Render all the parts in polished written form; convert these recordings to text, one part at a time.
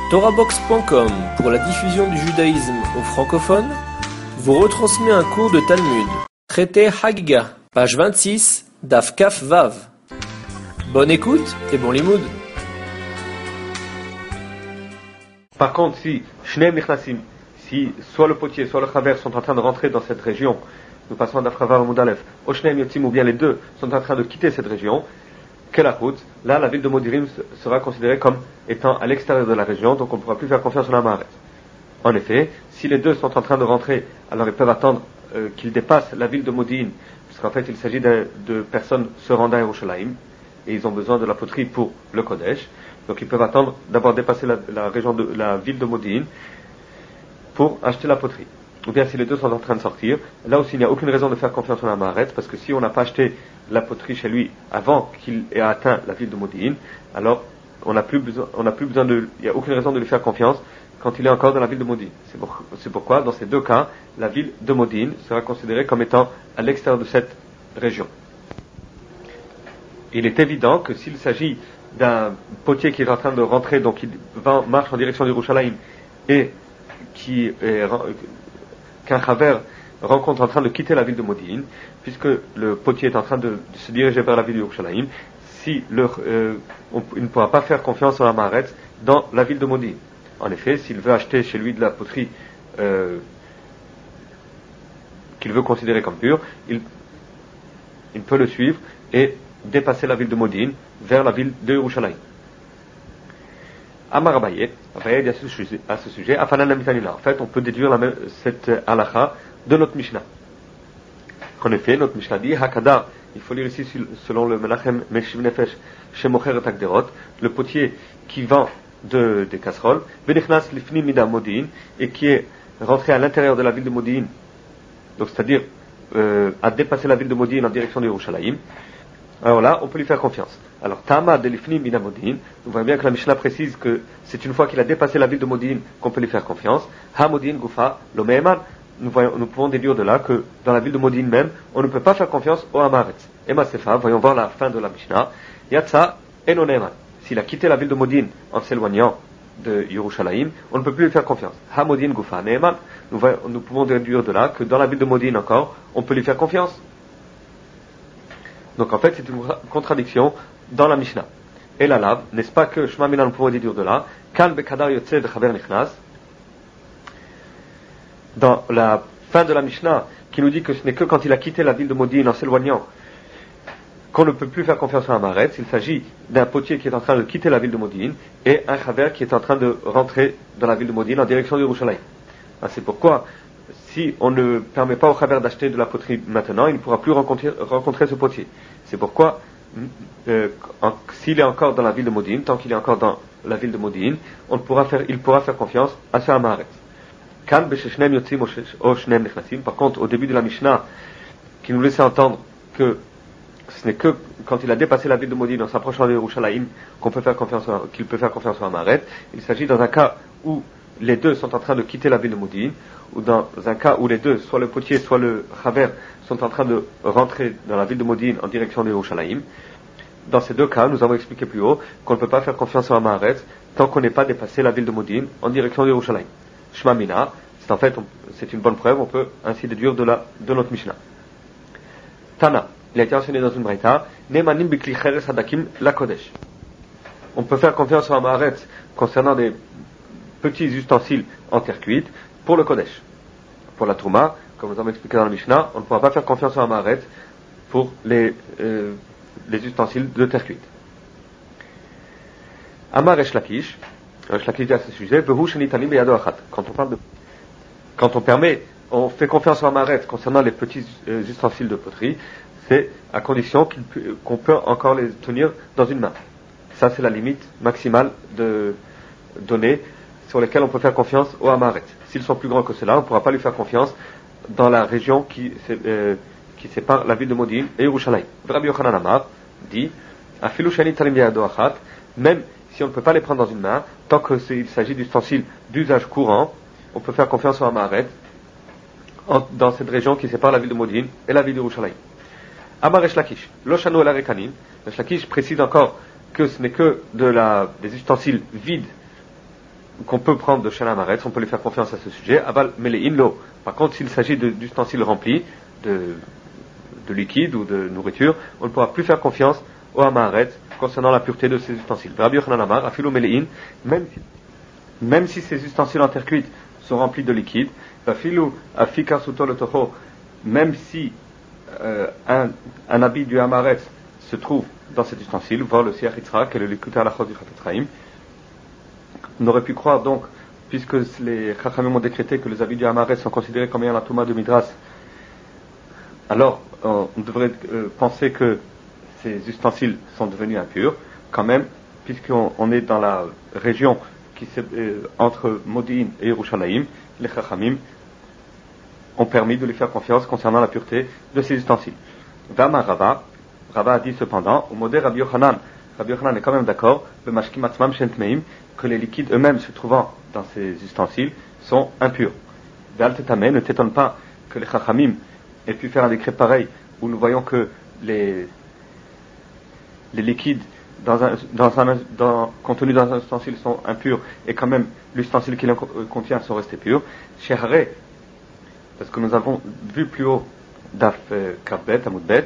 TorahBox.com, pour la diffusion du judaïsme aux francophones, vous retransmet un cours de Talmud. Traité Hagiga, page 26, Daf Kaf Vav. Bonne écoute et bon limoud. Par contre, si Shneim Nichnasim, si soit le potier, soit le chaver sont en train de rentrer dans cette région, nous passons d'Daf Chavav Moudalef, ou Shneim Yotzim, ou bien les deux sont en train de quitter cette région, là, la ville de Modirim sera considérée comme étant à l'extérieur de la région, donc on ne pourra plus faire confiance à la Maharet. En effet, si les deux sont en train de rentrer, alors ils peuvent attendre qu'ils dépassent la ville de Modi'in, puisqu'en fait il s'agit de personnes se rendant à Yerushalayim, et ils ont besoin de la poterie pour le Kodesh, donc ils peuvent attendre d'avoir dépassé la ville de Modi'in pour acheter la poterie. Ou bien si les deux sont en train de sortir, là aussi il n'y a aucune raison de faire confiance à la Maharet, parce que si on n'a pas acheté la poterie chez lui avant qu'il ait atteint la ville de Modi'in, alors il n'y a aucune raison de lui faire confiance quand il est encore dans la ville de Modi'in. C'est pourquoi, dans ces deux cas, la ville de Modi'in sera considérée comme étant à l'extérieur de cette région. Il est évident que s'il s'agit d'un potier qui est en train de rentrer, donc il marche en direction de Yerushalayim, et qu'un chaver rencontre en train de quitter la ville de Modi'in, puisque le potier est en train de se diriger vers la ville de Yerushalayim, il ne pourra pas faire confiance à la Maharet dans la ville de Modi'in. En effet, s'il veut acheter chez lui de la poterie qu'il veut considérer comme pure, il peut le suivre et dépasser la ville de Modi'in vers la ville de Yerushalayim. Amar Abaye dit à ce sujet, Afanan Mitanina. En fait, on peut déduire cette halakha de notre Mishnah. En effet, notre Mishnah dit, Hakadar, il faut lire ici selon le Menachem Meshiv Nefesh, Shemocher et Takderot, le potier qui vend des casseroles, Venichnas Lifni Mida Modi'in, et qui est rentré à l'intérieur de la ville de Modi'in, donc c'est-à-dire a dépassé la ville de Modi'in en direction de Yerushalayim. Alors là, on peut lui faire confiance. Alors, Tama de Lifni Mida Modi'in, nous voyons bien que la Mishnah précise que c'est une fois qu'il a dépassé la ville de Modi'in qu'on peut lui faire confiance. Ha Modi'in Gufa, lo Me'eman. Nous pouvons déduire de là que dans la ville de Modi'in même, on ne peut pas faire confiance au Hamaretz. Ema Sefa, voyons voir la fin de la Mishnah. Yatsa Eno Ne'eman. S'il a quitté la ville de Modi'in en s'éloignant de Yerushalayim, on ne peut plus lui faire confiance. Ha Modi'in Gufa Ne'eman. Nous pouvons déduire de là que dans la ville de Modi'in encore, on peut lui faire confiance. Donc en fait, c'est une contradiction dans la Mishnah. Et la lave, n'est-ce pas que Shema Mina, nous pouvons déduire de là, Kan Bekadar Yotze de Chaver Nichnas, dans la fin de la Mishnah, qui nous dit que ce n'est que quand il a quitté la ville de Modi'in en s'éloignant qu'on ne peut plus faire confiance à un Maharet. Il s'agit d'un potier qui est en train de quitter la ville de Modi'in et un chaver qui est en train de rentrer dans la ville de Modi'in en direction de Yerushalayim. C'est pourquoi, si on ne permet pas au chaver d'acheter de la poterie maintenant, il ne pourra plus rencontrer ce potier. C'est pourquoi, s'il est encore dans la ville de Modi'in, tant qu'il est encore dans la ville de Modi'in, il pourra faire confiance à ce Maharet. Par contre, au début de la Mishnah, qui nous laissait entendre que ce n'est que quand il a dépassé la ville de Modi'in en s'approchant de Yerushalayim qu'il peut faire confiance à Maharet, il s'agit dans un cas où les deux sont en train de quitter la ville de Modi'in, ou dans un cas où les deux, soit le potier, soit le chaver, sont en train de rentrer dans la ville de Modi'in en direction de Yerushalayim. Dans ces deux cas, nous avons expliqué plus haut qu'on ne peut pas faire confiance à Maharet tant qu'on n'ait pas dépassé la ville de Modi'in en direction de Yerushalayim. Shema Mina, c'est une bonne preuve, on peut ainsi déduire de notre Mishnah. Tana, il a été enseigné dans une braïta, Nemanim bikli cheres hadakim la kodesh. On peut faire confiance à Maharet concernant des petits ustensiles en terre cuite pour le kodesh. Pour la trouma, comme nous avons expliqué dans la Mishnah, on ne pourra pas faire confiance à Maharet pour les ustensiles de terre cuite. Amar Resh Lakish dit à ce sujet, quand on fait confiance à Maharet concernant les petits ustensiles de poterie, c'est à condition qu'on peut encore les tenir dans une main. Ça, c'est la limite maximale de données sur lesquelles on peut faire confiance au Maharet. S'ils sont plus grands que cela, on ne pourra pas lui faire confiance dans la région qui sépare la ville de Modi'in et Yerushalayim. Rabbi Yochanan Amar dit, même si on ne peut pas les prendre dans une main, tant qu'il s'agit d'ustensiles d'usage courant, on peut faire confiance à Maharet dans cette région qui sépare la ville de Modi'in et la ville de Yerushalayim. Amar Resh Lakish, Loshano el Arekanim. Resh Lakish précise encore que ce n'est que des ustensiles vides qu'on peut prendre de Shana Maretz, on peut lui faire confiance à ce sujet. Aval Melein Lo. Par contre, s'il s'agit d'ustensiles remplis, de liquide ou de nourriture, on ne pourra plus faire confiance au Hamaretz concernant la pureté de ces ustensiles. Rabbi Yochanan Amar, Afilo Melein, même si ces ustensiles en terre cuite sont remplis de liquide, Afilo Afika Suto Lotocho, même si un habit du Hamaretz se trouve dans cet ustensile, voir le Siach Yitzhak et le Likuta Alachot du Chafetz Chaim, on aurait pu croire donc, puisque les Chachamim ont décrété que les habits du Hamaretz sont considérés comme ayant la Touma de Midras, alors on devrait penser que ces ustensiles sont devenus impurs, quand même, puisqu'on est dans la région qui entre Modi'in et Yerushalayim, les Chachamim ont permis de lui faire confiance concernant la pureté de ces ustensiles. Vama Rava a dit cependant, au modèle Rabbi Yochanan est quand même d'accord, le Mashkim Atzmam Shentmeim, que les liquides eux-mêmes se trouvant dans ces ustensiles sont impurs. Ve'al Tetame, ne t'étonne pas que les Chachamim aient pu faire un décret pareil, où nous voyons que les liquides contenus dans un ustensile sont impurs, et quand même l'ustensile qui les contient sont restés purs. Chez Haré, parce que nous avons vu plus haut, Daf Kavbet, Amoudbet,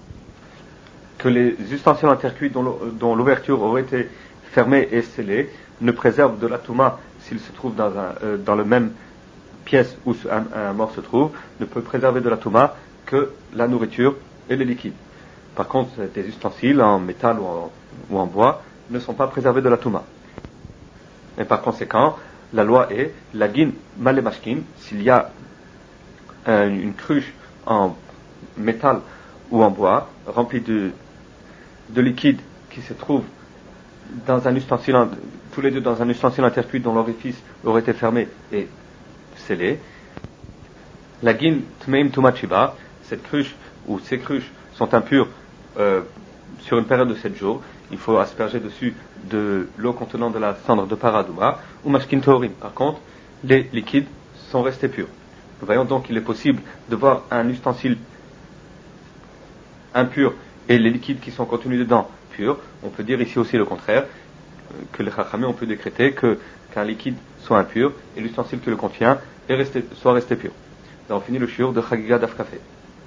que les ustensiles en terre cuite dont l'ouverture aurait été fermée et scellée ne préservent de la Touma, s'il se trouve dans la même pièce où un mort se trouve, ne peut préserver de la Touma que la nourriture et les liquides. Par contre, des ustensiles en métal ou en bois ne sont pas préservés de la Touma. Et par conséquent, la loi est Lagin Malemashkin, s'il y a une cruche en métal ou en bois remplie de liquide qui se trouve dans un ustensile, tous les deux dans un ustensile en terre cuite dont l'orifice aurait été fermé et scellé. Lagin Tmeim Tumachiba, cette cruche ou ces cruches sont impures sur une période de 7 jours. Il faut asperger dessus de l'eau contenant de la cendre de paradouma ou mashkin torim. Par contre, les liquides sont restés purs. Nous voyons donc qu'il est possible de voir un ustensile impur et les liquides qui sont contenus dedans purs. On peut dire ici aussi le contraire, que les Chachamim on peut décréter qu'un liquide soit impur et l'ustensile qui le contient soit resté pur. Donc on finit le shiur de Chagiga Daf Kafé.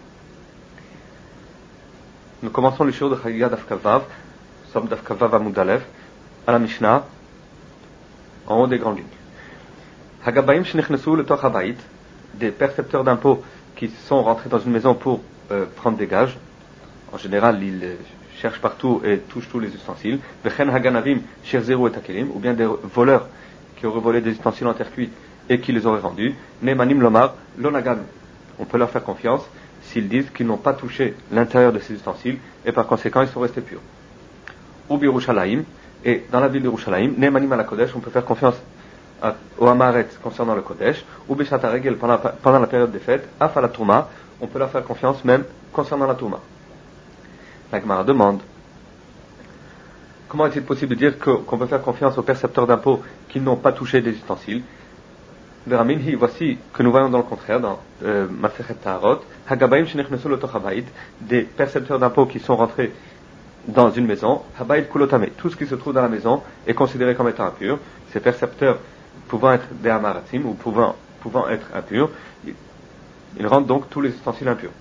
Nous commençons le shiur de Chagiga Daf Kavav, Somme Daf Kavav Amud Aleph, à la Mishnah, en haut des grandes lignes. Hagabaim Shenichnesu le Toch Habayit, des percepteurs d'impôts qui sont rentrés dans une maison pour prendre des gages. En général, ils cherchent partout et touchent tous les ustensiles. Vechen Haganavim Sherzeru et Takelim, ou bien des voleurs qui auraient volé des ustensiles en terre cuite et qui les auraient rendus. Nemanim Lomar Lonagan. On peut leur faire confiance s'ils disent qu'ils n'ont pas touché l'intérieur de ces ustensiles et par conséquent ils sont restés purs. Ou Birushalayim, et dans la ville de Yerushalayim, Nemanim ala Kodesh, on peut faire confiance au Hamaretz concernant le Kodesh, ou Beshat HaRegel pendant la période des fêtes, Af ala Touma, on peut leur faire confiance même concernant la Touma. La Gemara demande, comment est-il possible de dire qu'on peut faire confiance aux percepteurs d'impôts qui n'ont pas touché des ustensiles? Veraminhi, voici que nous voyons dans le contraire, dans Masechet Taharot, Hagabaim Shenichnesu le Toch Habayit, des percepteurs d'impôts qui sont rentrés dans une maison, Habayit Kulotame, tout ce qui se trouve dans la maison est considéré comme étant impur. Ces percepteurs pouvant être des Hamaratim ou pouvant être impurs, ils rendent donc tous les ustensiles impurs.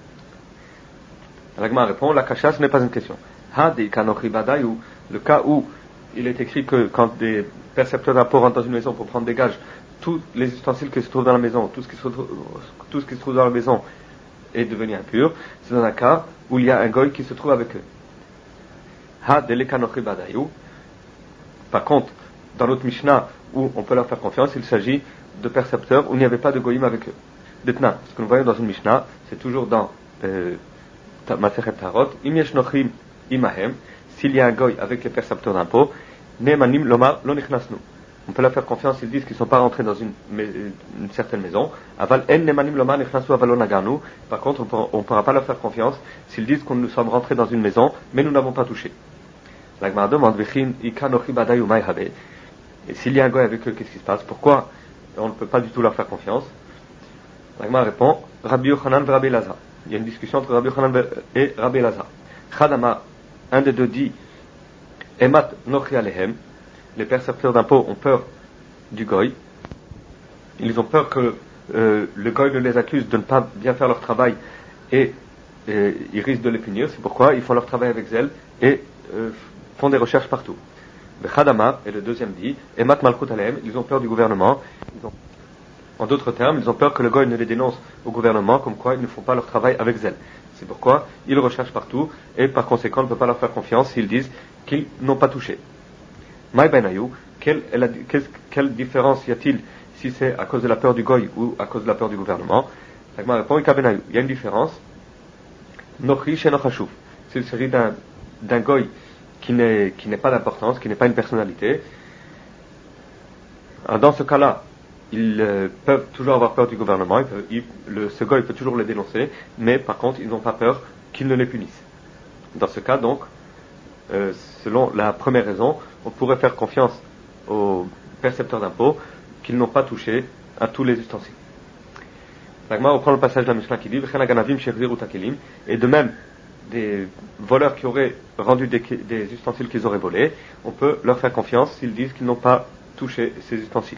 L'Agma répond, la kasha ce n'est pas une question. Le cas où il est écrit que quand des percepteurs d'impôts rentrent dans une maison pour prendre des gages, tous les ustensiles qui se trouvent dans la maison, tout ce qui se trouve dans la maison est devenu impur, c'est dans un cas où il y a un goy qui se trouve avec eux. Par contre, dans l'autre Mishnah où on peut leur faire confiance, il s'agit de percepteurs où il n'y avait pas de goyim avec eux. Maintenant, ce que nous voyons dans une Mishnah, c'est toujours dans Masechet Taharot, Im yesh nochim imahem, s'il y a un goy avec les percepteurs d'impôts, Nemanim lomar lo nichnasnu. On peut leur faire confiance s'ils disent qu'ils ne sont pas rentrés dans une certaine maison. Aval en nemanim lomar nichnasnu aval lo naganu. Par contre, on ne pourra pas leur faire confiance s'ils disent que nous sommes rentrés dans une maison, mais nous n'avons pas touché. La Gemara demande, Vechin ika nochi badayu mai habe. Et s'il y a un goy avec eux, qu'est-ce qui se passe? Pourquoi on ne peut pas du tout leur faire confiance? La Gemara répond, Rabbi Yochanan et Rabbi Elazar. Il y a une discussion entre Rabbi Yochanan et Rabbi Elazar. Chadama, un des deux dit, Emat nochi alehem, les percepteurs d'impôts ont peur du goy. Ils ont peur que le goy les accuse de ne pas bien faire leur travail et ils risquent de les punir. C'est pourquoi ils font leur travail avec zèle et font des recherches partout. Le Khadama, et le deuxième dit, Emat Malchut Aleem, ils ont peur du gouvernement. En d'autres termes, ils ont peur que le goy ne les dénonce au gouvernement, comme quoi ils ne font pas leur travail avec zèle. C'est pourquoi ils recherchent partout, et par conséquent, on ne peut pas leur faire confiance s'ils disent qu'ils n'ont pas touché. Maï Benayou, quelle différence y a-t-il si c'est à cause de la peur du goy ou à cause de la peur du gouvernement? L'agma répond, il y a une différence. Nochri chez Nochashouf. S'il s'agit d'un goy qui n'est pas d'importance, qui n'est pas une personnalité, alors dans ce cas-là, ils peuvent toujours avoir peur du gouvernement, ce goy peut toujours les dénoncer, mais par contre, ils n'ont pas peur qu'ils ne les punissent. Dans ce cas, donc, selon la première raison, on pourrait faire confiance aux percepteurs d'impôts qu'ils n'ont pas touché à tous les ustensiles. L'agma reprend le passage de la Mishnah qui dit et de même, des voleurs qui auraient rendu des ustensiles qu'ils auraient volés, on peut leur faire confiance s'ils disent qu'ils n'ont pas touché ces ustensiles.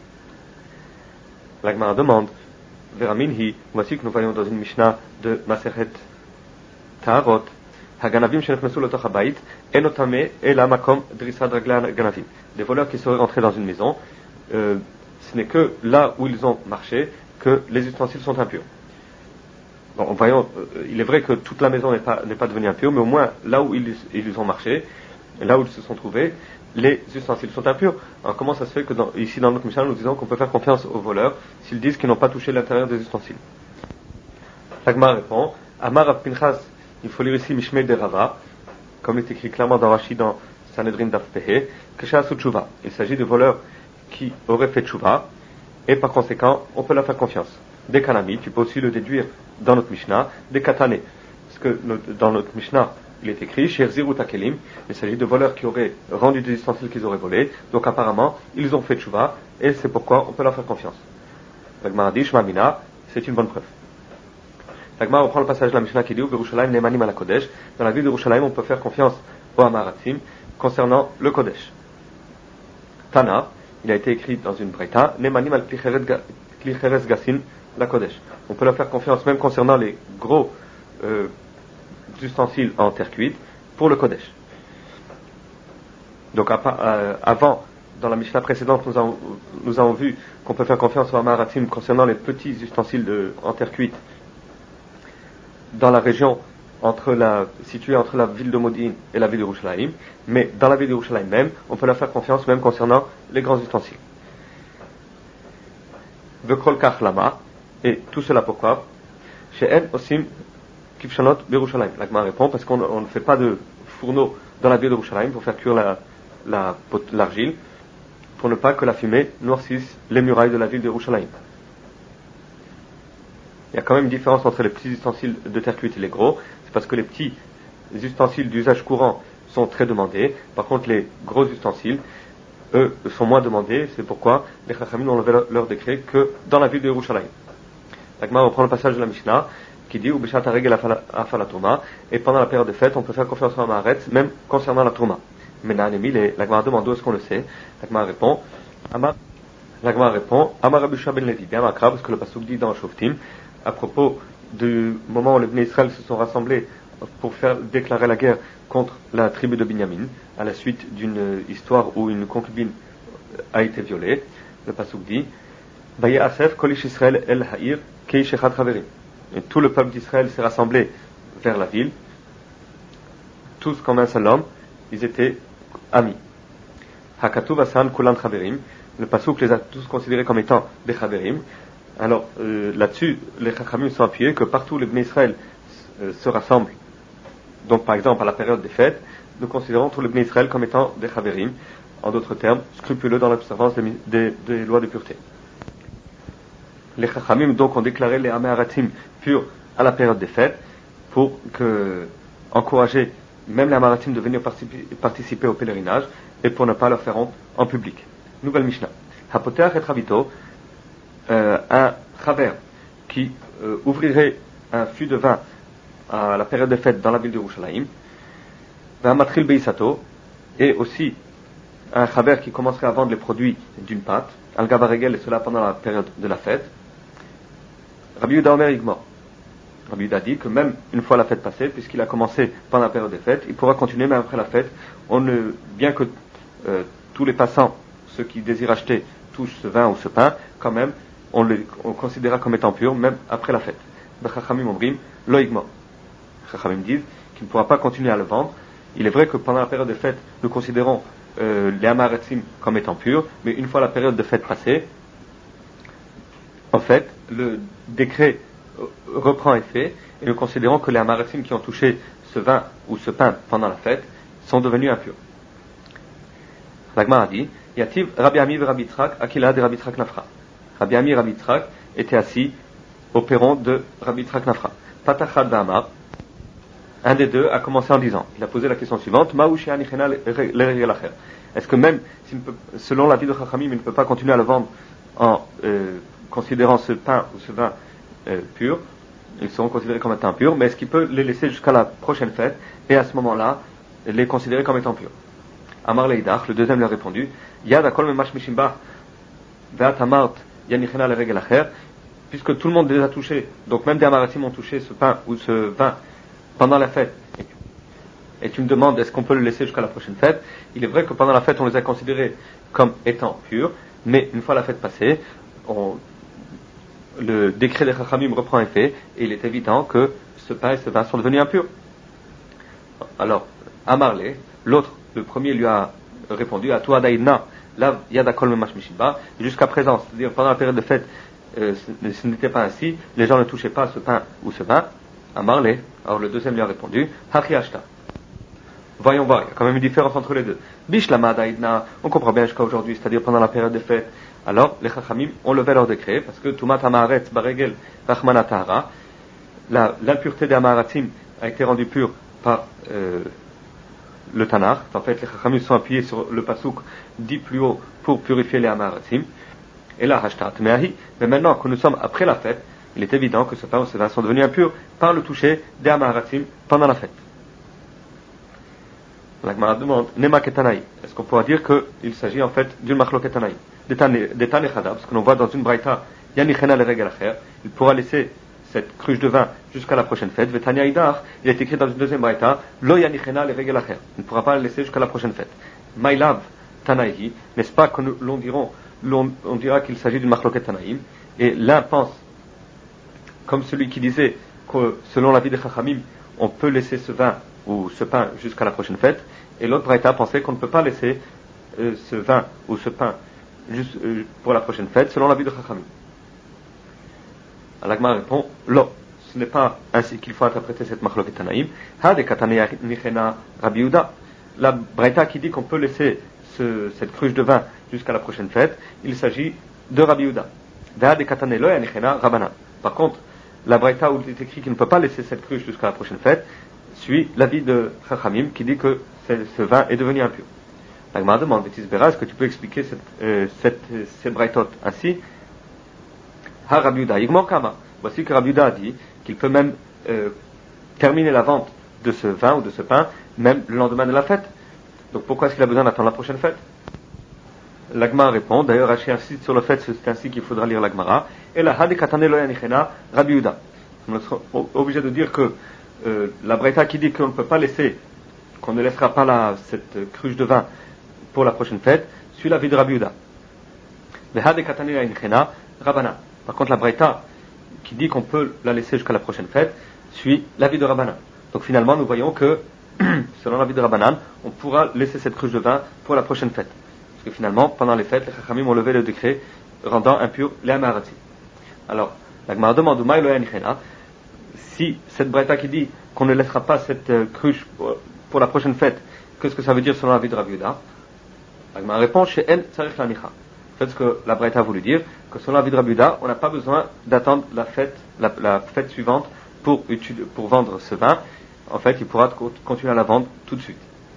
L'agma demande, Veraminhi, voici que nous voyons dans une Mishnah de Maseret Taharot, Haganavim shenechnesu lotoch habayit, enotame ela makom drissad ragla ganavim. Des voleurs qui seraient rentrés dans une maison, ce n'est que là où ils ont marché que les ustensiles sont impurs. Bon, voyons, il est vrai que toute la maison n'est pas devenue impure, mais au moins là où ils ont marché, là où ils se sont trouvés, les ustensiles sont impurs. Alors comment ça se fait que ici dans notre Mishnah nous disons qu'on peut faire confiance aux voleurs s'ils disent qu'ils n'ont pas touché l'intérieur des ustensiles? L'agma répond, Amar Rav Pinchas, il faut lire ici Mishmei de Rava, comme il est écrit clairement dans Rashi dans Sanhedrin Daf Pehe, Keshasu Tshuva. Il s'agit de voleurs qui auraient fait Tshuva, et par conséquent, on peut leur faire confiance. Des Kanami, tu peux aussi le déduire dans notre Mishnah, des Katane. Parce que dans notre Mishnah, il est écrit, Sherziru Takelim, il s'agit de voleurs qui auraient rendu des ustensiles qu'ils auraient volés, donc apparemment, ils ont fait Tshuva, et c'est pourquoi on peut leur faire confiance. L'Agma dit, Shmamina, c'est une bonne preuve. L'Agma reprend le passage de la Mishnah qui dit, Yerushalayim Nemanim ala Kodesh, dans la ville de Yerushalayim, on peut faire confiance au Hamaratim concernant le Kodesh. Tana, il a été écrit dans une Breita, Nemanim al Klicheres Gassin la Kodesh. On peut leur faire confiance même concernant les gros ustensiles en terre cuite pour le Kodesh. Donc avant, dans la Mishnah précédente, nous avons vu qu'on peut faire confiance au Hamaratim concernant les petits ustensiles en terre cuite dans la région située entre la ville de Modin et la ville de Yerushalayim, mais dans la ville de Yerushalayim même, on peut leur faire confiance même concernant les grands ustensiles. Vekol kach lama, et tout cela pourquoi? She'en osim kifshanot b'Yerushalayim. L'agma répond parce qu'on ne fait pas de fourneau dans la ville de Yerushalayim pour faire cuire l'argile, pour ne pas que la fumée noircisse les murailles de la ville de Yerushalayim. Il y a quand même une différence entre les petits ustensiles de terre cuite et les gros. C'est parce que les petits ustensiles d'usage courant sont très demandés. Par contre, les gros ustensiles, eux, sont moins demandés. C'est pourquoi les Chachamim ont levé leur décret que dans la ville de Yerushalayim. L'Agma reprend le passage de la Mishnah qui dit Ubishat haregel afala Touma, et pendant la période de fête, on peut faire confiance à Maharet, même concernant la Touma. Maintenant, l'Agma demande où est-ce qu'on le sait. L'Agma répond Amar Rabbi Shua ben Levi, bien Makra, parce que le pasuk dit dans Shoftim, à propos du moment où les Bnei Israël se sont rassemblés pour faire déclarer la guerre contre la tribu de Binyamin, à la suite d'une histoire où une concubine a été violée. Le pasuk dit Vayasef kolish Israël el ha'ir kei shechad chaverim. Et tout le peuple d'Israël s'est rassemblé vers la ville, tous comme un seul homme, ils étaient amis. Hakatuv asan kulan chaverim. Le pasuk les a tous considérés comme étant des chaverim. Alors là-dessus, les Chachamim sont appuyés que partout les Bnei Israël se rassemblent. Donc par exemple à la période des fêtes, nous considérons tous les Bnei Israël comme étant des Chaverim, en d'autres termes, scrupuleux dans l'observance des lois de pureté. Les Chachamim donc ont déclaré les Hamaratim purs à la période des fêtes pour encourager même les Hamaratim de venir participer au pèlerinage et pour ne pas leur faire honte en public. Nouvelle Mishnah. Hapoteach et Rabito, un travers qui ouvrirait un fût de vin à la période de fête dans la ville de Yerushalayim, un matril beisato, et aussi un chaver qui commencerait à vendre les produits d'une pâte, al-gaba regel, et cela pendant la période de la fête, Rabbi Yehuda Omer Igmor. Rabbi Yehuda dit que même une fois la fête passée, puisqu'il a commencé pendant la période des fêtes, il pourra continuer même après la fête. Bien que tous les passants, ceux qui désirent acheter, touchent ce vin ou ce pain, quand même, on le considérera comme étant pur, même après la fête. Chachamim Omrim, Lo Igmor. Chachamim disent qu'il ne pourra pas continuer à le vendre. Il est vrai que pendant la période de fête, nous considérons les Hamaretzim comme étant purs, mais une fois la période de fête passée, en fait, le décret reprend effet et nous considérons que les Hamaretzim qui ont touché ce vin ou ce pain pendant la fête sont devenus impurs. La Gemara dit, Yativ Rabbi Ami et Rabbi Yitzhak, Akila de Rabbi Yitzhak Nafra. Rabbi Ami et Rabbi Yitzhak étaient assis au perron de Rabbi Yitzhak Nafra. Patachad V'amar, un des deux a commencé en disant, il a posé la question suivante, est-ce que même, selon l'avis de Chachamim, il ne peut pas continuer à le vendre en considérant ce pain ou ce vin pur, ils seront considérés comme étant purs, mais est-ce qu'il peut les laisser jusqu'à la prochaine fête et à ce moment-là les considérer comme étant purs? Amar Leidach, le deuxième lui a répondu, Yad akol memash mishimba ve'at amart yanichena leregel acher, puisque tout le monde les a touchés, donc même des Amaratim ont touché ce pain ou ce vin pendant la fête, et tu me demandes est-ce qu'on peut le laisser jusqu'à la prochaine fête. Il est vrai que pendant la fête on les a considérés comme étant purs, mais une fois la fête passée, le décret des Chachamim reprend effet et il est évident que ce pain et ce vin sont devenus impurs. Alors, Amarle, l'autre, le premier lui a répondu à toi Daïna, la Yadakol Memash Mishiba, jusqu'à présent, c'est-à-dire pendant la période de fête, ce n'était pas ainsi, les gens ne touchaient pas ce pain ou ce vin. Amarle, alors le deuxième lui a répondu, Hachi Ashta. Voyons voir, il y a quand même une différence entre les deux. Bishlama Daïna, on comprend bien jusqu'à aujourd'hui, c'est-à-dire pendant la période de fête. Alors, les Chachamim ont levé leur décret, parce que Tumat Hamaharetz Baregel Rachmana Tahara, l'impureté des Hamaharatim a été rendue pure par le Tanakh. En fait, les Chachamim sont appuyés sur le Pasuk dit plus haut pour purifier les Hamaharatim. Et là, Hashtat Meahi, mais maintenant que nous sommes après la fête, il est évident que ce pain ou ce vin sont devenus impurs par le toucher des Hamaharatim pendant la fête. La Gemara demande, Nema Ketanaï, est-ce qu'on pourra dire qu'il s'agit en fait d'une Machlo Ketanaï? D'Etan Echada, parce que l'on voit dans une Braïta, Yanichena le Regel Acher, il pourra laisser cette cruche de vin jusqu'à la prochaine fête. Vetania Idar, il est écrit dans une deuxième Braïta, Lo Yanichena le Regel Acher, il ne pourra pas le laisser jusqu'à la prochaine fête. Maïlav Tanaïhi, n'est-ce pas qu'on on dira qu'il s'agit d'une Machlo Ketanaïm, et l'un pense, comme celui qui disait que selon l'avis des Chachamim, on peut laisser ce vin ou ce pain jusqu'à la prochaine fête, et l'autre Braïta pensait qu'on ne peut pas laisser ce vin ou ce pain juste pour la prochaine fête, selon l'avis de Chachamim. L'Agma répond, lo, ce n'est pas ainsi qu'il faut interpréter cette Machloket Tanaïm. Ha de Katanei Nichena Rabbi Yehuda. La Braïta qui dit qu'on peut laisser cette cruche de vin jusqu'à la prochaine fête, il s'agit de Rabbi Yehuda. Ha de Katanei Lo Nichena Rabbanan. Par contre, la Braïta où il est écrit qu'il ne peut pas laisser cette cruche jusqu'à la prochaine fête, suit l'avis de Chachamim qui dit que ce vin est devenu impur. La Gemara demande, est-ce que tu peux expliquer cette braïtot ainsi? Ha Rabbi Yehuda Yigmor Kama. Voici que Rabbi Yehuda a dit qu'il peut même terminer la vente de ce vin ou de ce pain même le lendemain de la fête. Donc pourquoi est-ce qu'il a besoin d'attendre la prochaine fête? La Gemara répond, d'ailleurs Rashi insiste sur le fait que c'est ainsi qu'il faudra lire la Gemara. Et la Ha de Katane Lo Yanichena Rabbi Yehuda. On sera obligé de dire que la braïta qui dit qu'on ne peut pas laisser, qu'on ne laissera pas cette cruche de vin pour la prochaine fête, suit l'avis de Rabbi Yehuda. Par contre, la Braïta qui dit qu'on peut la laisser jusqu'à la prochaine fête suit l'avis de Rabbanan. Donc finalement, nous voyons que, selon l'avis de Rabbanan, on pourra laisser cette cruche de vin pour la prochaine fête. Parce que finalement, pendant les fêtes, les Chachamim ont levé le décret rendant impur les Hamaharatim. Alors, la Gemara demande si cette Braïta qui dit qu'on ne laissera pas cette cruche pour la prochaine fête, qu'est-ce que ça veut dire selon l'avis de Rabbi Yehuda? La Gemara répond, chez En Tzarech Lanicha. En fait, ce que la Braïta a voulu dire, que selon l'avis de Rabbi Yehuda, on n'a pas besoin d'attendre la fête suivante pour vendre ce vin. En fait, il pourra continuer à la vendre tout de suite.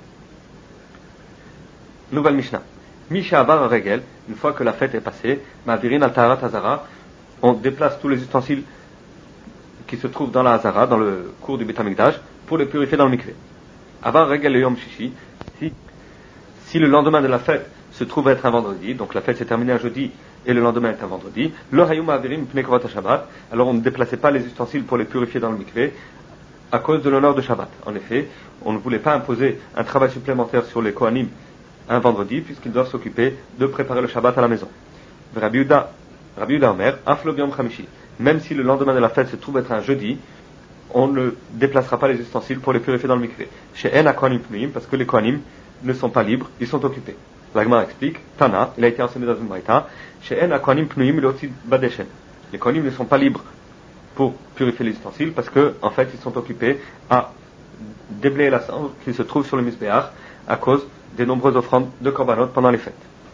Nouvelle Mishnah. Misha Abar Regel, une fois que la fête est passée, Ma'avirin al Taharat Hazara, on déplace tous les ustensiles qui se trouvent dans la Hazara, dans le cours du Beth Amikdash, pour les purifier dans le mikveh. Avar Regel le Yom Shishi, Si le lendemain de la fête se trouve être un vendredi, donc la fête s'est terminée un jeudi et le lendemain est un vendredi, alors on ne déplaçait pas les ustensiles pour les purifier dans le mikvé à cause de l'honneur de Shabbat. En effet, on ne voulait pas imposer un travail supplémentaire sur les Kohanim un vendredi puisqu'ils doivent s'occuper de préparer le Shabbat à la maison. Rabbi Yehuda Omer, Aflo B'yom Chamishi, même si le lendemain de la fête se trouve être un jeudi, on ne déplacera pas les ustensiles pour les purifier dans le mikvé. Chez En Kohanim Pnuim, parce que les Kohanim ne sont pas libres, ils sont occupés. La Gemara explique, Tana, il a été enseigné dans une braïta, chez En Kohanim Pnuim Loti Badeshen. Les Kohanim ne sont pas libres pour purifier les ustensiles parce que, en fait, ils sont occupés à déblayer la cendre qui se trouve sur le Mizbeach à cause des nombreuses offrandes de korbanot pendant les fêtes.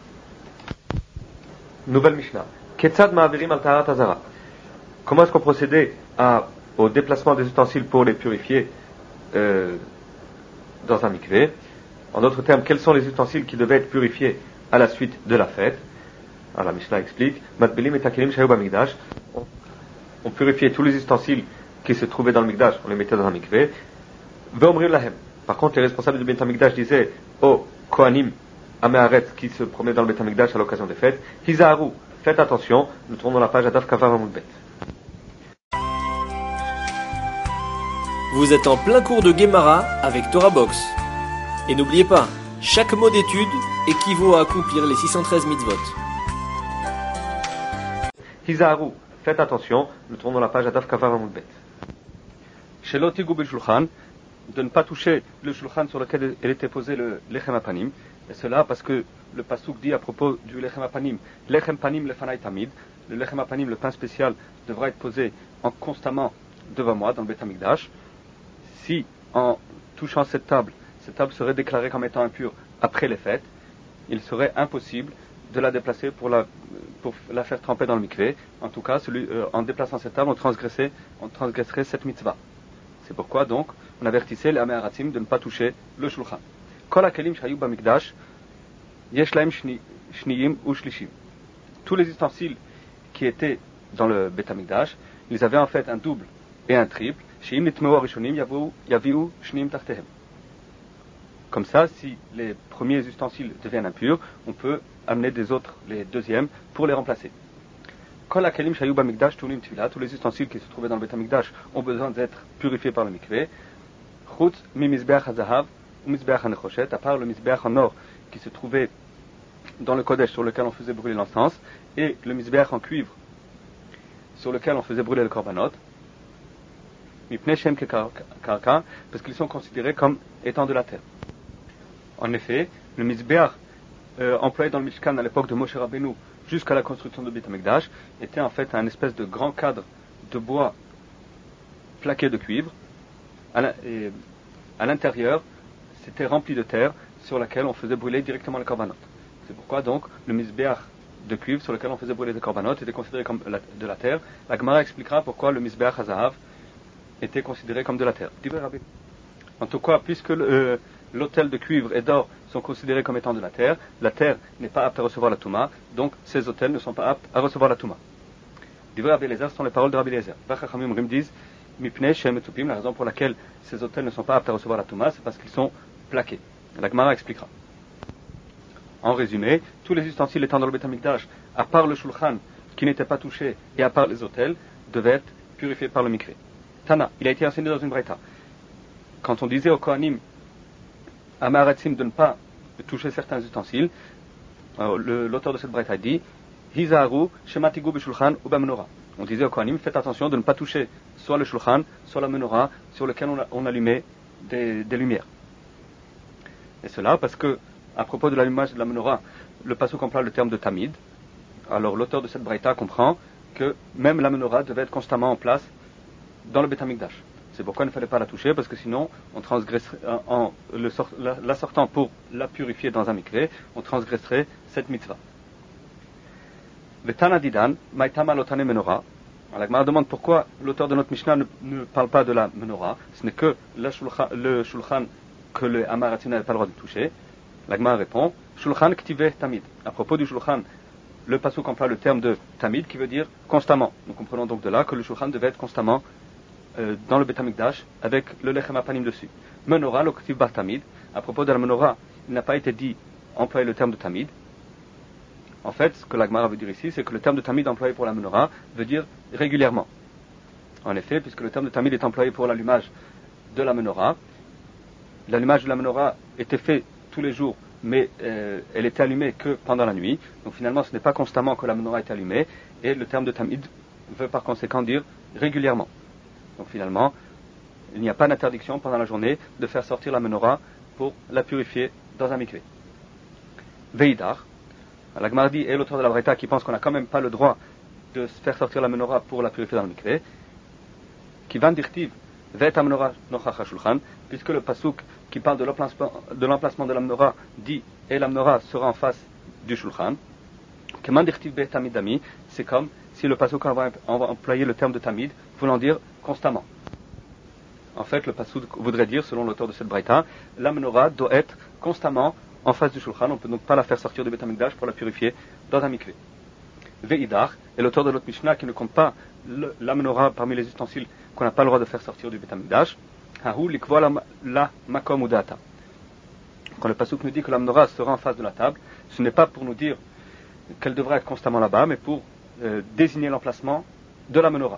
Nouvelle Mishnah. Ketzad ma'avirim al taharat hazara. Comment est-ce qu'on procédait au déplacement des ustensiles pour les purifier dans un mikvé? En d'autres termes, quels sont les ustensiles qui devaient être purifiés à la suite de la fête? Alors la Mishnah explique, Matbelim et takelim shayu b'mikdash. On purifiait tous les ustensiles qui se trouvaient dans le mikdash, on les mettait dans un mikvé. Ve'omrim lahem. Par contre, les responsables du Beit HaMikdash disaient aux Kohanim Améharet qui se promenaient dans le Beit HaMikdash à l'occasion des fêtes, Hizaharu, faites attention, nous tournons la page à Daf Kavar Amud Bet. Vous êtes en plein cours de Gemara avec Torah Box. Et n'oubliez pas, chaque mot d'étude équivaut à accomplir les 613 mitzvot. Hizaharu, faites attention, nous tournons la page à Daf Kavar Amud Bet. Shelo tigu b'shulchan, de ne pas toucher le shulchan sur lequel il était posé le lechem apanim, et cela parce que le pasuk dit à propos du lechem apanim, lechem panim lefanai tamid, le lechem apanim, le pain spécial, devra être posé constamment devant moi dans le Beit HaMikdash. Si en touchant cette table serait déclarée comme étant impure après les fêtes, il serait impossible de la déplacer pour la faire tremper dans le mikvé. En tout cas, en déplaçant cette table, on transgresserait cette mitzvah. C'est pourquoi donc on avertissait les Améharatim de ne pas toucher le shulchan. Kol hakelim shayu b'mikdash yesh lahem shniyim ou shlishim. Tous les ustensiles qui étaient dans le Beit HaMikdash, ils avaient en fait un double et un triple. Sheim nitmeu harishonim yaviu shniyim tartehem. Comme ça, si les premiers ustensiles deviennent impurs, on peut amener des autres, les deuxièmes, pour les remplacer. Kol hakelim shayu b'mikdash tulim tefila, tous les ustensiles qui se trouvaient dans le Beit HaMikdash ont besoin d'être purifiés par le mikvé. Chutz mi mizbeach hazahav ou mizbeach hanechoshet, à part le mizbeach en or qui se trouvait dans le kodesh sur lequel on faisait brûler l'encens, et le mizbeach en cuivre sur lequel on faisait brûler le korbanot, mipnei shem kekarka, parce qu'ils sont considérés comme étant de la terre. En effet, le mizbeach employé dans le Mishkan à l'époque de Moshe Rabbeinu jusqu'à la construction de Beit HaMikdash était en fait un espèce de grand cadre de bois plaqué de cuivre. À l'intérieur, c'était rempli de terre sur laquelle on faisait brûler directement les korbanot. C'est pourquoi donc le mizbeach de cuivre sur lequel on faisait brûler les korbanot était considéré comme de la terre. La Gemara expliquera pourquoi le mizbeach hazahav était considéré comme de la terre. En tout cas, puisque l'autel de cuivre et d'or sont considérés comme étant de la terre n'est pas apte à recevoir la touma, donc ces autels ne sont pas aptes à recevoir la touma. Divrei Rabbi Eliezer sont les paroles de Rabbi Eliezer. Chachamim disent Mipnei shem etupim, la raison pour laquelle ces autels ne sont pas aptes à recevoir la touma, c'est parce qu'ils sont plaqués. La Gemara expliquera. En résumé, tous les ustensiles étant dans le Beit HaMikdash, à part le shulchan qui n'était pas touché et à part les autels, devaient être purifiés par le mikvé. Tana, il a été enseigné dans une braïta. Quand on disait aux Kohanim Améharatim de ne pas toucher certains ustensiles, l'auteur de cette braïta dit Hizaharu shematigu b'shulchan ou b'menorah. On disait aux Kohanim, faites attention de ne pas toucher soit le shulchan, soit la menorah sur lequel on allumait des lumières. Et cela parce que, à propos de l'allumage de la menorah, le pasuk emploie le terme de tamid. Alors l'auteur de cette braïta comprend que même la menorah devait être constamment en place dans le Beit HaMikdash. C'est pourquoi il ne fallait pas la toucher, parce que sinon on transgresserait, la sortant pour la purifier dans un mikvé, on transgresserait cette mitzvah. Vetana didan, maitama lotane menorah. La Gemara demande pourquoi l'auteur de notre Mishnah ne parle pas de la menorah. Ce n'est que le shulchan que le Améharatim n'avait pas le droit de toucher. La Gemara répond shulchan ktiveh tamid. À propos du shulchan, le pasuk emploie le terme de tamid qui veut dire constamment. Nous comprenons donc de là que le shulchan devait être constamment dans le Beit HaMikdash avec le lechem apanim dessus. Menorah lo ktiv bar tamid. À propos de la menorah, il n'a pas été dit employer le terme de tamid. En fait, ce que la Gemara veut dire ici, c'est que le terme de tamid employé pour la menorah veut dire régulièrement. En effet, puisque le terme de tamid est employé pour l'allumage de la menorah, l'allumage de la menorah était fait tous les jours, mais elle était allumée que pendant la nuit. Donc finalement, ce n'est pas constamment que la menorah est allumée, et le terme de tamid veut par conséquent dire régulièrement. Donc finalement, il n'y a pas d'interdiction pendant la journée de faire sortir la menorah pour la purifier dans un mikvé. Veidar, la Gemara dit, et l'auteur de la Braïta qui pense qu'on n'a quand même pas le droit de faire sortir la menorah pour la purifier dans le mikvé, qui va dirtiv vet menorah nochach hashulchan, puisque le pasuk qui parle de l'emplacement de la menorah dit et la menorah sera en face du shulchan. Keman dirtiv bet tamidami, c'est comme si le pasuk on va employer le terme de tamid, voulant dire constamment. En fait, le pasuk voudrait dire, selon l'auteur de cette braïta, la menorah doit être constamment en face du shulchan. On ne peut donc pas la faire sortir du Beit HaMikdash pour la purifier dans un mikvé. Ve'idar, et l'auteur de l'autre Mishnah qui ne compte pas la menorah parmi les ustensiles qu'on n'a pas le droit de faire sortir du Beit HaMikdash, hahu likvo la makom udata. Quand le pasuk nous dit que la menorah sera en face de la table, ce n'est pas pour nous dire qu'elle devrait être constamment là-bas, mais pour désigner l'emplacement de la menorah.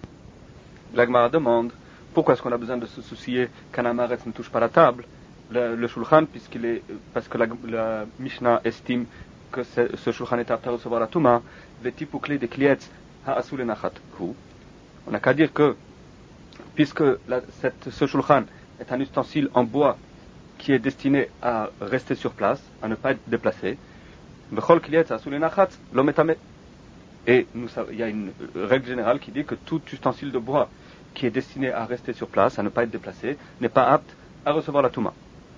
La Gemara demande pourquoi est-ce qu'on a besoin de se soucier qu'un amaretz ne touche pas la table, le shulchan, parce que la Mishnah estime que ce shulchan est apte à recevoir la touma, vetipukli de klietz ha'asul enachat hu. On n'a qu'à dire que, puisque ce shulchan est un ustensile en bois qui est destiné à rester sur place, à ne pas être déplacé, vechol klietz ha'asul enachat lo metame. Et il y a une règle générale qui dit que tout ustensile de bois qui est destiné à rester sur place, à ne pas être déplacé, n'est pas apte à recevoir la touma.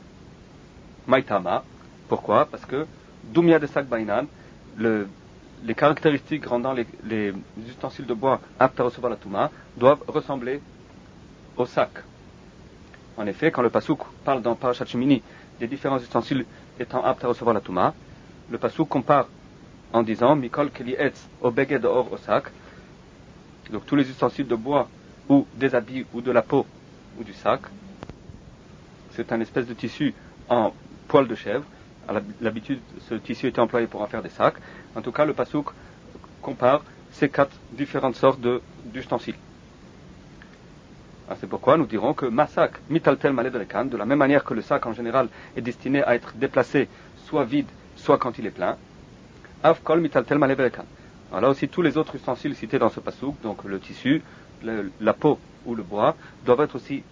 Maïtama, pourquoi? Parce que Dumya de Sak Bainan, les caractéristiques rendant les ustensiles de bois aptes à recevoir la touma doivent ressembler au sac. En effet, quand le pasuk parle dans Parashat Shemini des différents ustensiles étant aptes à recevoir la touma, le pasuk compare en disant Mikol Keli Etz au Beged Or au sac, donc tous les ustensiles de bois ou des habits ou de la peau ou du sac. C'est un espèce de tissu en poil de chèvre. À l'habitude, ce tissu était employé pour en faire des sacs. En tout cas, le pasuk compare ces 4 différentes sortes d'ustensiles. C'est pourquoi nous dirons que masak mitaltel maledrekan, de la même manière que le sac en général est destiné à être déplacé soit vide, soit quand il est plein, avkol mitaltel maledrekan. Alors là aussi, tous les autres ustensiles cités dans ce pasuk, donc le tissu, la peau ou le bois, doivent être aussi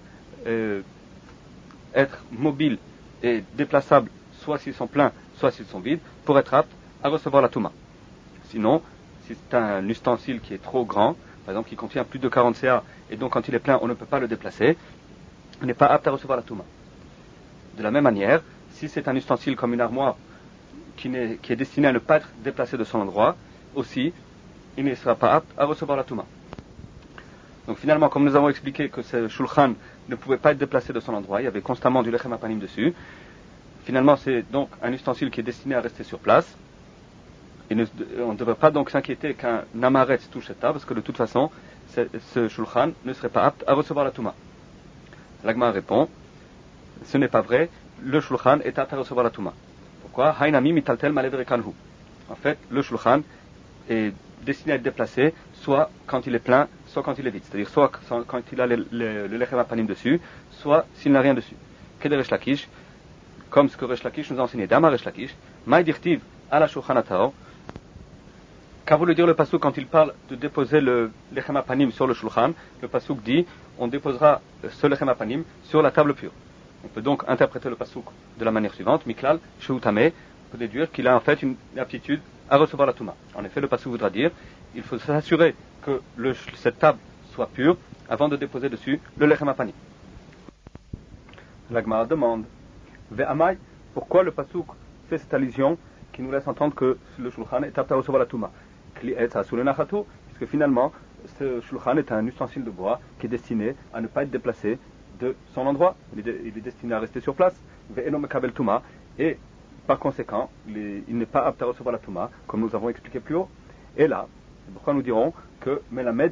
être mobiles et déplaçables, soit s'ils sont pleins, soit s'ils sont vides, pour être aptes à recevoir la touma. Sinon, si c'est un ustensile qui est trop grand, par exemple qui contient plus de 40 CA, et donc quand il est plein, on ne peut pas le déplacer, il n'est pas apte à recevoir la touma. De la même manière, si c'est un ustensile comme une armoire qui est destiné à ne pas être déplacé de son endroit, aussi, il ne sera pas apte à recevoir la touma. Donc finalement, comme nous avons expliqué que ce shulchan ne pouvait pas être déplacé de son endroit, il y avait constamment du lechem apanim dessus. Finalement, c'est donc un ustensile qui est destiné à rester sur place. On ne devrait pas donc s'inquiéter qu'un amaretz touche cette table, parce que de toute façon, ce shulchan ne serait pas apte à recevoir la touma. L'Agma répond, ce n'est pas vrai, le shulchan est apte à recevoir la touma. Pourquoi? Hainami mitaltel maledrekanhu. En fait, le shulchan est destiné à être déplacé, soit quand il est plein, soit quand il est vide. C'est-à-dire soit quand il a le lechem apanim dessus, soit s'il n'a rien dessus. Keder Resh Lakish, comme ce que Resh Lakish nous a enseigné. Dama Resh Lakish, Maï dirtiv ala shulchan ataor. Qu'a voulu dire le pasuk quand il parle de déposer le lechem apanim sur le shulchan? Le pasuk dit, on déposera ce lechem apanim sur la table pure. On peut donc interpréter le pasuk de la manière suivante, Miklal, Sheutame, on peut déduire qu'il a en fait une aptitude à recevoir la touma. En effet, le pasuk voudra dire, il faut s'assurer que cette table soit pure avant de déposer dessus le lechem apanim. La Gemara demande, Ve'amai, pourquoi le pasuk fait cette allusion qui nous laisse entendre que le shulchan est apte à recevoir la touma? Puisque finalement, ce shulchan est un ustensile de bois qui est destiné à ne pas être déplacé de son endroit. Il est destiné à rester sur place. Et par conséquent, il n'est pas apte à recevoir la touma, comme nous avons expliqué plus haut. Et là, c'est pourquoi nous dirons que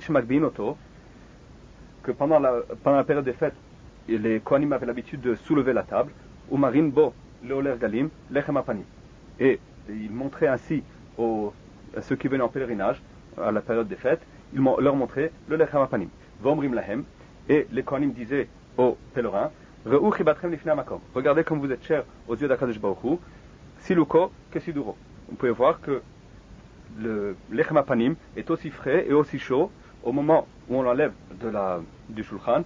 que pendant la période des fêtes, les Kohanim avaient l'habitude de soulever la table, Umarin bo leoler galim lechem apanim. Et il montrait ainsi à ceux qui venaient en pèlerinage à la période des fêtes, il leur montrait le lechem apanim. Vomrim lahem, et les kohanim disaient aux pèlerins, Re'u chibatrem lifnei hamakom. Regardez comme vous êtes chers aux yeux d'Akadosh Baruch Hu, siluko que siduro. Vous pouvez voir que le lechem apanim est aussi frais et aussi chaud au moment où on l'enlève du shulchan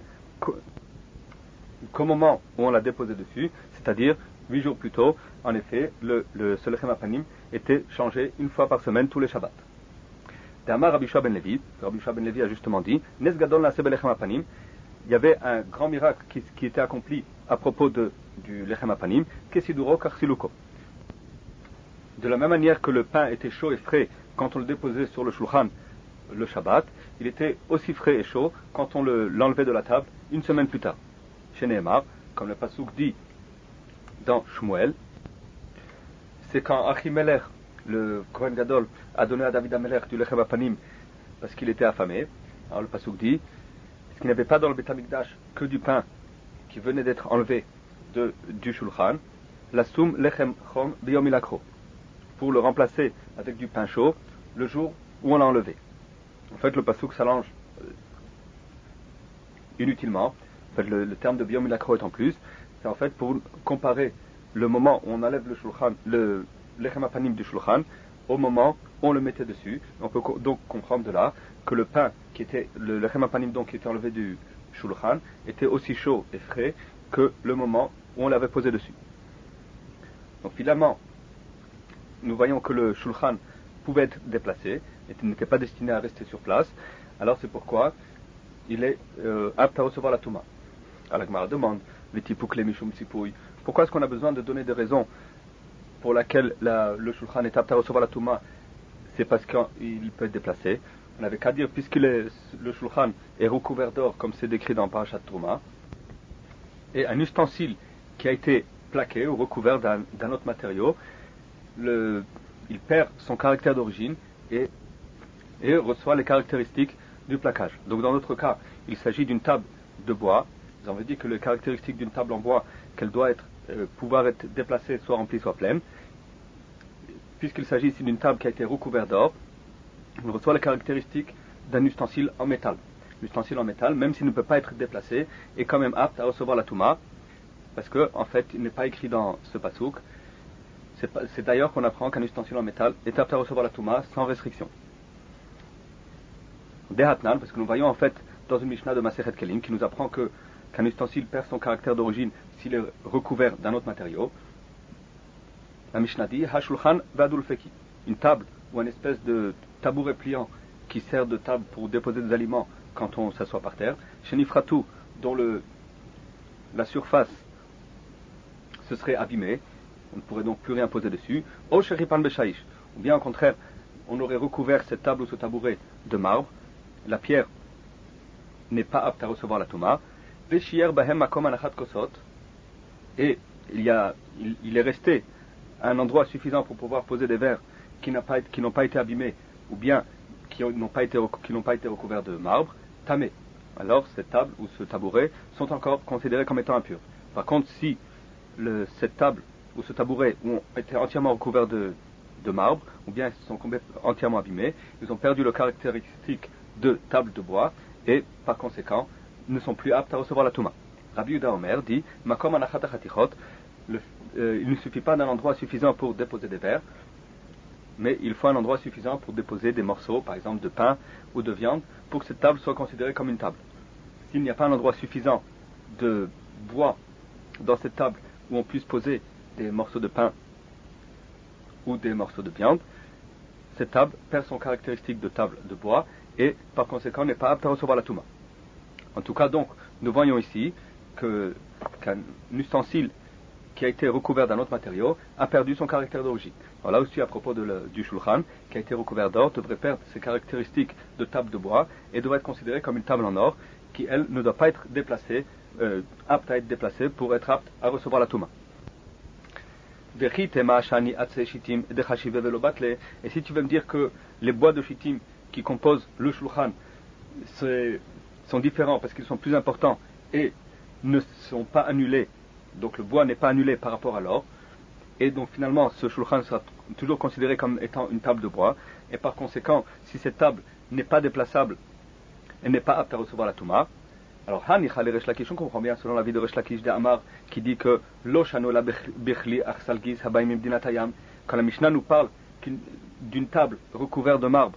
qu'au moment où on l'a déposé dessus, c'est-à-dire 8 jours plus tôt. En effet, ce lechem apanim était changé une fois par semaine tous les Shabbats. D'Amar Rabbi Yehoshua ben Levi, Rabbi Yehoshua ben Levi a justement dit, Nes gadol na'aseh belechem apanim, il y avait un grand miracle qui était accompli à propos du lechem apanim, kesiduro karsiluko. De la même manière que le pain était chaud et frais quand on le déposait sur le shulchan le Shabbat, il était aussi frais et chaud quand on l'enlevait de la table une semaine plus tard. Chez Nehemar, comme le pasuk dit dans Shmuel, c'est quand Achimelech, le Kohen Gadol, a donné à David Amelech du lechem apanim parce qu'il était affamé. Alors le pasuk dit, parce qu'il n'y avait pas dans le Beth Amikdash que du pain qui venait d'être enlevé du shulchan, lasum lechem chom biyom ilakro, pour le remplacer avec du pain chaud le jour où on l'a enlevé. En fait, le pasuk s'allonge inutilement. En fait, le terme de biyom ilakro est en plus. C'est en fait pour comparer le moment où on enlève le lechem apanim du shulchan au moment où on le mettait dessus. On peut donc comprendre de là que le pain le lechem apanim donc qui était enlevé du shulchan était aussi chaud et frais que le moment où on l'avait posé dessus. Donc finalement, nous voyons que le shulchan pouvait être déplacé et n'était pas destiné à rester sur place. Alors c'est pourquoi il est apte à recevoir la touma. Alors la Gemara demande, pourquoi est-ce qu'on a besoin de donner des raisons pour laquelle le shulchan est apte à recevoir la touma? C'est parce qu'il peut être déplacé. On n'avait qu'à dire, puisque le shulchan est recouvert d'or, comme c'est décrit dans Parashat Trouma, et un ustensile qui a été plaqué ou recouvert d'un autre matériau, il perd son caractère d'origine et reçoit les caractéristiques du plaquage. Donc dans notre cas, il s'agit d'une table de bois. Nous avons dit que les caractéristiques d'une table en bois, qu'elle doit pouvoir être déplacée, soit remplie, soit pleine. Puisqu'il s'agit ici d'une table qui a été recouverte d'or, on reçoit les caractéristiques d'un ustensile en métal. L'ustensile en métal, même s'il ne peut pas être déplacé, est quand même apte à recevoir la touma, parce que en fait, il n'est pas écrit dans ce pasuk. C'est d'ailleurs qu'on apprend qu'un ustensile en métal est apte à recevoir la touma sans restriction. Dehatnan, parce que nous voyons en fait dans une Mishnah de Masechet Kelim qui nous apprend qu'un ustensile perd son caractère d'origine s'il est recouvert d'un autre matériau. La Mishnah dit Hashulchan vadul feki, une table ou une espèce de tabouret pliant qui sert de table pour déposer des aliments quand on s'assoit par terre. Shenifratu, dont la surface se serait abîmée, on ne pourrait donc plus rien poser dessus. O sheripan beshaïch, ou bien au contraire, on aurait recouvert cette table ou ce tabouret de marbre. La pierre n'est pas apte à recevoir la touma. Veshier bahem makom anachat kosot, et il est resté un endroit suffisant pour pouvoir poser des verres qui n'ont pas été abîmés ou bien qui n'ont pas été recouverts de marbre, tamé. Alors cette table ou ce tabouret sont encore considérés comme étant impurs. Par contre, si cette table ou ce tabouret ont été entièrement recouverts de marbre ou bien ils sont entièrement abîmés, ils ont perdu le caractéristique de table de bois et par conséquent ne sont plus aptes à recevoir la touma. Rabbi Yehuda Omer dit Makom anachat achatichot, il ne suffit pas d'un endroit suffisant pour déposer des verres, mais il faut un endroit suffisant pour déposer des morceaux, par exemple de pain ou de viande, pour que cette table soit considérée comme une table. S'il n'y a pas un endroit suffisant de bois dans cette table où on puisse poser des morceaux de pain ou des morceaux de viande, cette table perd son caractéristique de table de bois et par conséquent n'est pas apte à recevoir la touma. En tout cas donc, nous voyons ici qu'un ustensile qui a été recouvert d'un autre matériau a perdu son caractère d'origine. Alors là aussi à propos du shulchan qui a été recouvert d'or devrait perdre ses caractéristiques de table de bois et devrait être considérée comme une table en or qui elle ne doit pas être déplacée, apte à être déplacée pour être apte à recevoir la touma. Et si tu veux me dire que les bois de shittim qui composent le shulchan sont différents parce qu'ils sont plus importants et ne sont pas annulés, donc le bois n'est pas annulé par rapport à l'or, et donc finalement ce shulchan sera toujours considérée comme étant une table de bois, et par conséquent, si cette table n'est pas déplaçable, elle n'est pas apte à recevoir la Touma. Alors, Hanicha le Resh Lakish, on comprend bien selon l'avis de Resh Lakish de Amar, qui dit que Lo shano la bichli achsalgis habayim dinatayam, quand la Mishnah nous parle d'une table recouverte de marbre,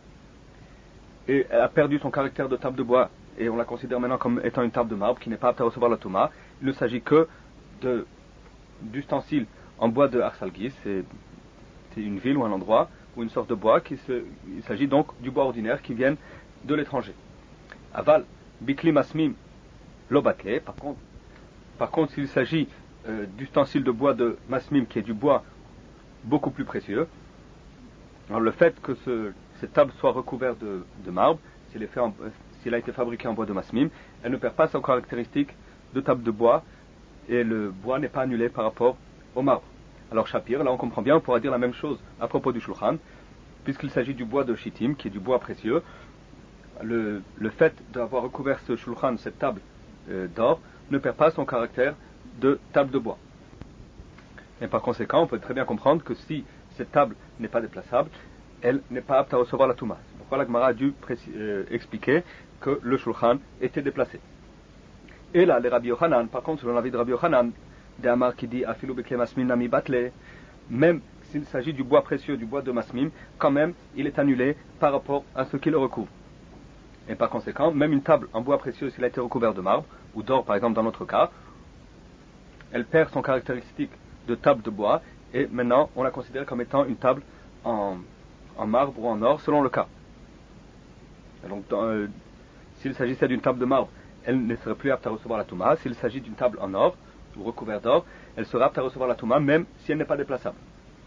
et elle a perdu son caractère de table de bois, et on la considère maintenant comme étant une table de marbre qui n'est pas apte à recevoir la Touma, il ne s'agit que d'ustensiles en bois de Arsalgis, c'est une ville ou un endroit, ou une sorte de bois, il s'agit donc du bois ordinaire qui vient de l'étranger. Aval, Bikli Masmim, Lobatle, par contre s'il s'agit d'ustensiles de bois de Masmim, qui est du bois beaucoup plus précieux, alors le fait que cette table soit recouverte de marbre, s'il a été fabriqué en bois de Masmim, elle ne perd pas sa caractéristique de table de bois, et le bois n'est pas annulé par rapport au marbre. Alors Shapir, là on comprend bien, on pourra dire la même chose à propos du Shulchan, puisqu'il s'agit du bois de Shittim, qui est du bois précieux. Le fait d'avoir recouvert ce Shulchan, cette table d'or, ne perd pas son caractère de table de bois. Et par conséquent, on peut très bien comprendre que si cette table n'est pas déplaçable, elle n'est pas apte à recevoir la Touma. C'est pourquoi la Gemara a dû expliquer que le Shulchan était déplacé. Et là, les Rabbi Yochanan, par contre, selon l'avis de Rabbi Yochanan, d'Amar qui dit Afilu bekle masmim nami batle, même s'il s'agit du bois précieux, du bois de masmim, quand même, il est annulé par rapport à ce qui le recouvre. Et par conséquent, même une table en bois précieux, s'il a été recouvert de marbre, ou d'or par exemple dans notre cas, elle perd son caractéristique de table de bois, et maintenant on la considère comme étant une table en marbre ou en or, selon le cas. Et donc, s'il s'agissait d'une table de marbre, elle ne serait plus apte à recevoir la Touma. S'il s'agit d'une table en or, ou recouverte d'or, elle sera apte à recevoir la Touma, même si elle n'est pas déplaçable.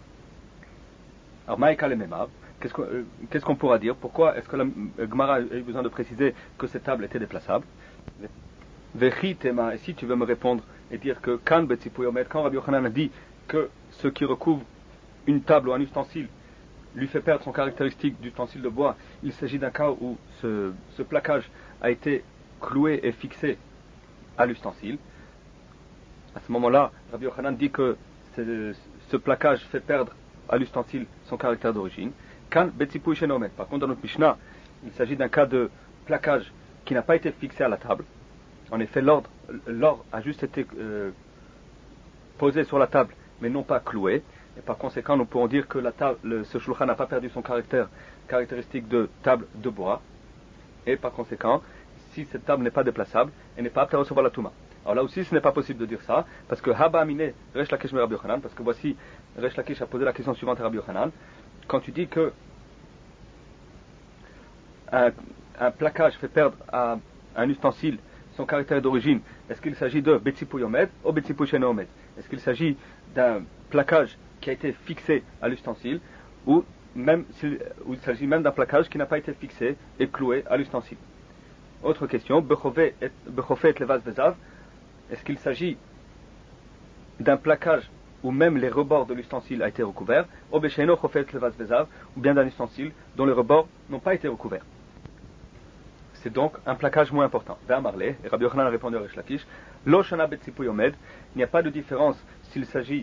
Alors, Maïka le Memar, qu'est-ce qu'on pourra dire? Pourquoi est-ce que la Gemara a eu besoin de préciser que cette table était déplaçable? Vechi Tema, et si tu veux me répondre et dire que quand Rabbi Yochanan a dit que ce qui recouvre une table ou un ustensile lui fait perdre son caractéristique d'ustensile de bois, il s'agit d'un cas où ce plaquage a été cloué et fixé à l'ustensile. À ce moment-là, Rabbi Yochanan dit que ce plaquage fait perdre à l'ustensile son caractère d'origine. Par contre, dans notre Mishnah, il s'agit d'un cas de plaquage qui n'a pas été fixé à la table. En effet, l'or a juste été posé sur la table, mais non pas cloué. Et par conséquent, nous pourrons dire que ce shulchan n'a pas perdu son caractéristique de table de bois. Et par conséquent, si cette table n'est pas déplaçable, elle n'est pas apte à recevoir la Touma. Alors là aussi, ce n'est pas possible de dire ça, parce que Haba Amine, Resh Lakish me Rabbi Yochanan, parce que voici, Resh Lakish a posé la question suivante à Rabbi Yochanan. Quand tu dis que un plaquage fait perdre à un ustensile son caractère d'origine, est-ce qu'il s'agit de Betsipou Yomed ou Betsipou Sheno Omed? Est-ce qu'il s'agit d'un plaquage qui a été fixé à l'ustensile, ou il s'agit même d'un plaquage qui n'a pas été fixé et cloué à l'ustensile? Autre question, Bechofet et Levaz Vezav, est-ce qu'il s'agit d'un plaquage où même les rebords de l'ustensile a été recouvert, ou bien d'un ustensile dont les rebords n'ont pas été recouverts? C'est donc un plaquage moins important. Et Rabbi Yochanan a répondu à Resh Lakish, Lo shana betzipui omed, il n'y a pas de différence s'il s'agit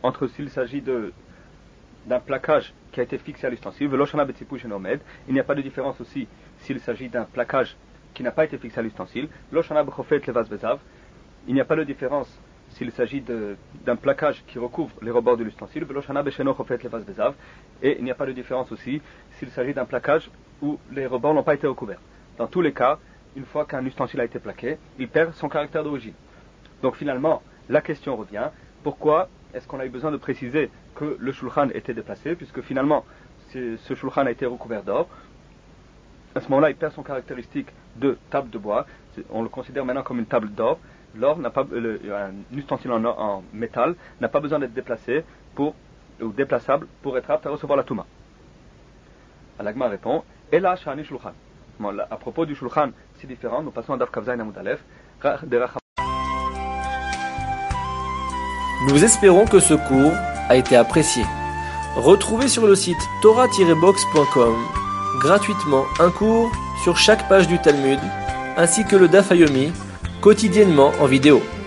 d'un plaquage qui a été fixé à l'ustensile, Lo shana betzipui sheno omed, il n'y a pas de différence aussi s'il s'agit d'un plaquage qui n'a pas été fixé à l'ustensile, Lo shana bechofet levaz vezav, il n'y a pas de différence s'il s'agit d'un plaquage qui recouvre les rebords de l'ustensile, Lo shana becheno chofet levaz vezav, et il n'y a pas de différence aussi s'il s'agit d'un plaquage où les rebords n'ont pas été recouverts. Dans tous les cas, une fois qu'un ustensile a été plaqué, il perd son caractère d'origine. Donc finalement, la question revient, pourquoi est-ce qu'on a eu besoin de préciser que le shulchan était déplacé, puisque finalement, ce shulchan a été recouvert d'or. À ce moment-là, il perd son caractéristique de table de bois. On le considère maintenant comme une table d'or. L'or n'a pas, un ustensile en métal n'a pas besoin d'être déplacé ou déplaçable pour être apte à recevoir la Touma. Al-Agma répond, Ela shani shulchan. À propos du shulchan, c'est différent. Nous passons à Daf Kavzaïn Amud Aleph. Nous espérons que ce cours a été apprécié. Retrouvez sur le site torah-box.com gratuitement un cours sur chaque page du Talmud, ainsi que le Daf Yomi, quotidiennement en vidéo.